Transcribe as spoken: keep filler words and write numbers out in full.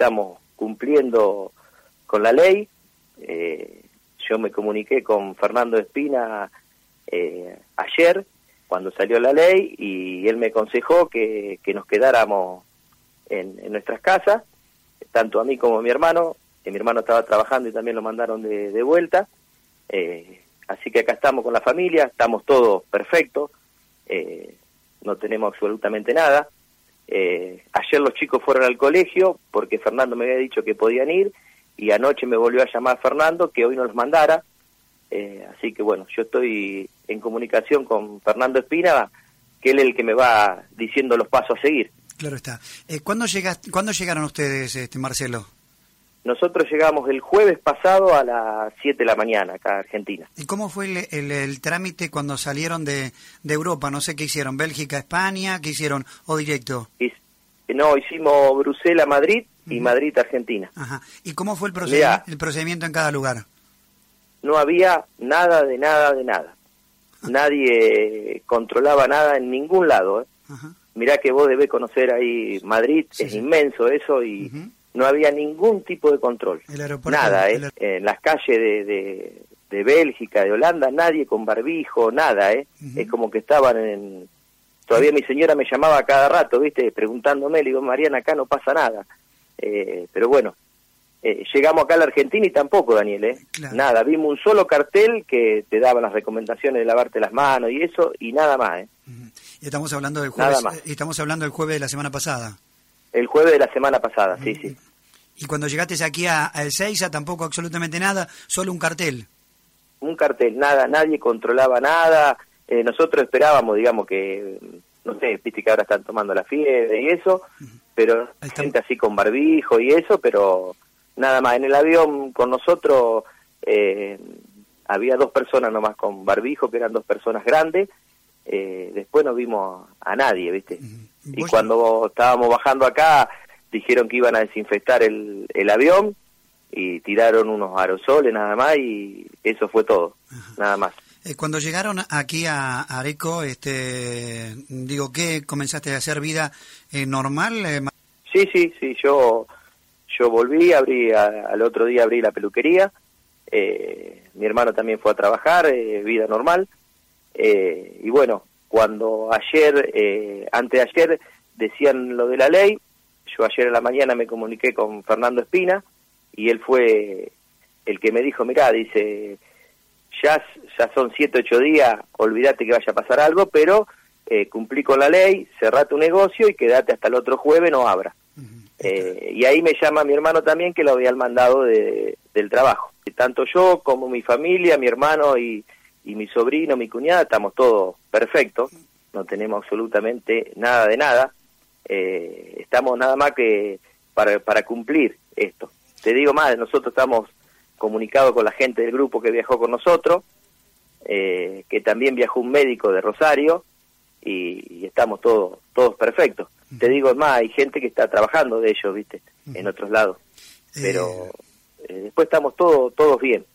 estamos cumpliendo con la ley. Eh, yo me comuniqué con Fernando Espina eh, ayer, cuando salió la ley, y él me aconsejó que, que nos quedáramos en, en nuestras casas, tanto a mí como a mi hermano, que mi hermano estaba trabajando y también lo mandaron de, de vuelta. Eh, así que acá estamos con la familia, estamos todos perfectos, eh, no tenemos absolutamente nada. Eh, ayer los chicos fueron al colegio porque Fernando me había dicho que podían ir, y anoche me volvió a llamar Fernando que hoy no los mandara. Eh, así que bueno, yo estoy en comunicación con Fernando Espina, que él es el que me va diciendo los pasos a seguir. Claro está. Eh, ¿cuándo, llegaste, ¿Cuándo llegaron ustedes, este, Marcelo? Nosotros llegamos el jueves pasado a las siete de la mañana acá a Argentina. ¿Y cómo fue el, el, el trámite cuando salieron de, de Europa? No sé qué hicieron, Bélgica, España, ¿qué hicieron? ¿O directo? Y, no, hicimos Bruselas, Madrid y uh-huh. Madrid, Argentina. Ajá. ¿Y cómo fue el procedimiento, el procedimiento en cada lugar? No había nada de nada de nada. Nadie controlaba nada en ningún lado. ¿eh? Uh-huh. Mirá que vos debés conocer ahí Madrid, sí, es sí. inmenso eso, y uh-huh. no había ningún tipo de control. El aeropuerto, nada, ¿eh? El... En las calles de, de, de Bélgica, de Holanda, nadie con barbijo, nada, ¿eh? Uh-huh. Es como que estaban en... Todavía mi señora me llamaba cada rato, ¿viste? Preguntándome, le digo, Mariana, acá no pasa nada. Eh, pero bueno, eh, llegamos acá a la Argentina y tampoco, Daniel, ¿eh? Claro. Nada, vimos un solo cartel que te daba las recomendaciones de lavarte las manos y eso, y nada más, ¿eh? Uh-huh. Y estamos hablando del jueves, estamos hablando del jueves de la semana pasada. El jueves de la semana pasada, uh-huh. sí, sí. Y cuando llegaste aquí a, a Ezeiza tampoco absolutamente nada, solo un cartel. Un cartel, nada, nadie controlaba nada. Eh, nosotros esperábamos, digamos, que, no sé, viste que ahora están tomando la fiebre y eso, uh-huh. pero gente así con barbijo y eso, pero nada más. En el avión con nosotros eh, había dos personas nomás con barbijo, que eran dos personas grandes. Eh, después no vimos a nadie, viste. Uh-huh. Y cuando estábamos bajando acá, dijeron que iban a desinfectar el, el avión y tiraron unos aerosoles nada más, y eso fue todo, uh-huh. nada más. Eh, cuando llegaron aquí a Areco, este, digo, ¿qué comenzaste a hacer vida eh, normal? Eh, sí, sí, sí, yo yo volví, abrí a, al otro día abrí la peluquería, eh, mi hermano también fue a trabajar, eh, vida normal, eh, y bueno, cuando ayer, eh, antes de ayer, decían lo de la ley, yo ayer en la mañana me comuniqué con Fernando Espina, y él fue el que me dijo, mirá, dice... Ya, ya son siete, ocho días, olvídate que vaya a pasar algo, pero eh, cumplí con la ley, cerrá tu negocio y quédate hasta el otro jueves, no abra. Uh-huh. Eh, y ahí me llama mi hermano también, que lo había mandado de, del trabajo. Y tanto yo como mi familia, mi hermano y, y mi sobrino, mi cuñada, estamos todos perfectos, no tenemos absolutamente nada de nada. Eh, estamos nada más que para, para cumplir esto. Te digo más, nosotros estamos... comunicado con la gente del grupo que viajó con nosotros, eh, que también viajó un médico de Rosario, y, y estamos todos todos perfectos. Uh-huh. Te digo más, hay gente que está trabajando de ellos, viste, uh-huh. en otros lados, pero eh, después estamos todos todos bien.